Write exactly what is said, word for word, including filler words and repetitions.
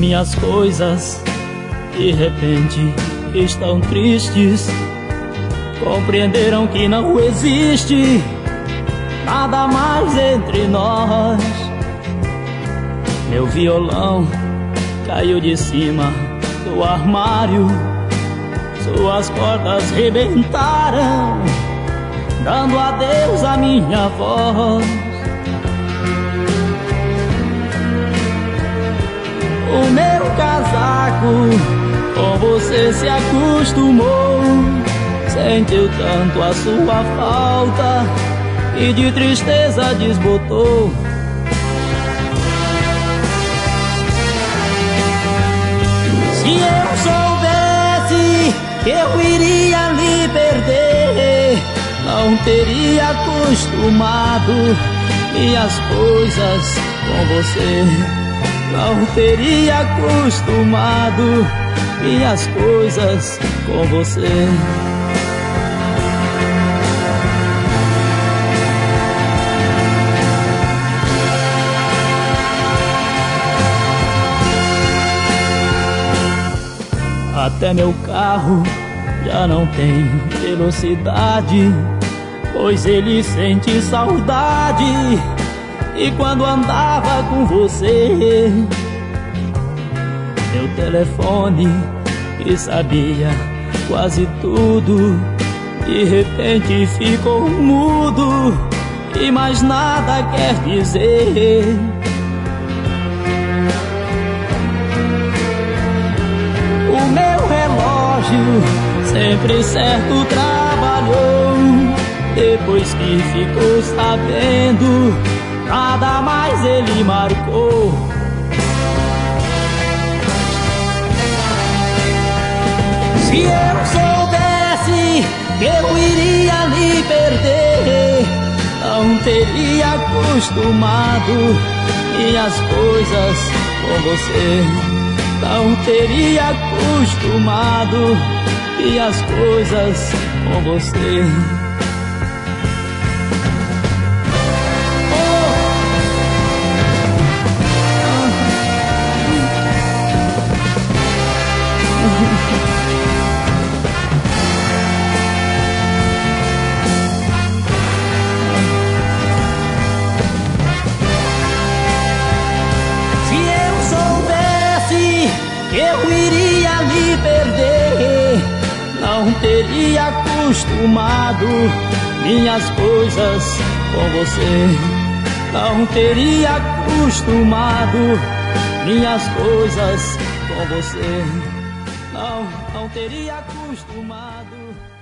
minhas coisas de repente estão tristes. Compreenderam que não existe nada mais entre nós. Meu violão caiu de cima do armário, suas cordas rebentaram, dando adeus à minha voz. O meu casaco com você se acostumou, sentiu tanto a sua falta e de tristeza desbotou. Se eu soubesse que eu iria lhe perder, não teria acostumado minhas coisas com você. Não teria acostumado minhas coisas com você. Até meu carro já não tem velocidade, pois ele sente saudade. E quando andava com você, meu telefone, que sabia quase tudo, de repente ficou mudo e mais nada quer dizer. O meu relógio, sempre certo, trabalhou. Depois que ficou sabendo, nada mais ele marcou. Se eu soubesse que eu iria lhe perder, não teria acostumado minhas coisas com você. Não teria acostumado minhas coisas com você. Eu iria lhe perder, não teria acostumado minhas coisas com você. Não teria acostumado minhas coisas com você. Não, não teria acostumado.